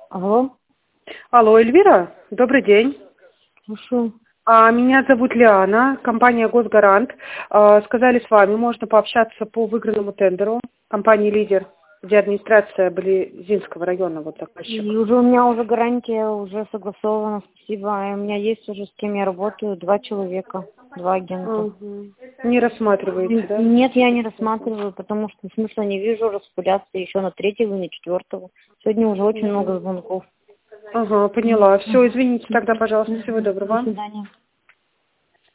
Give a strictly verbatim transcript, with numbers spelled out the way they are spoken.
Алло. Алло, Эльвира, добрый день. Слушаю. А, меня зовут Лиана, компания «Госгарант». А, сказали, с вами можно пообщаться по выигранному тендеру компании «Лидер», где администрация Близинского района, вот заказчик. И уже у меня уже гарантия уже согласована, спасибо. И у меня есть уже с кем я работаю, два человека, два агента. Угу. Не рассматриваете, да? Нет, я не рассматриваю, потому что смысла не вижу распыляться еще на третьего и на четвертого. Сегодня уже очень Угу. много звонков. Ага, поняла. Все, извините тогда, пожалуйста. Всего До доброго. свидания.